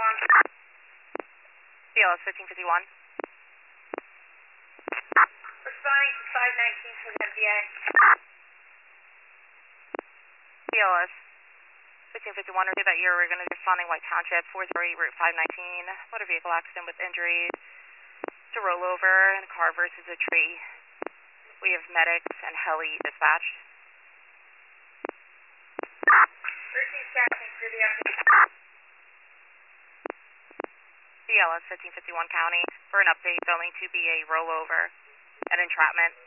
CLS 1551. Responding to 519 from MBA. CLS 1551, repeat that you're going to be responding White Township, 408 Route 519, motor vehicle accident with injuries. It's a rollover in a car versus a tree. We have medics and heli dispatched. 13 seconds for the update. CLS 1551 County for an update going to be a rollover and entrapment.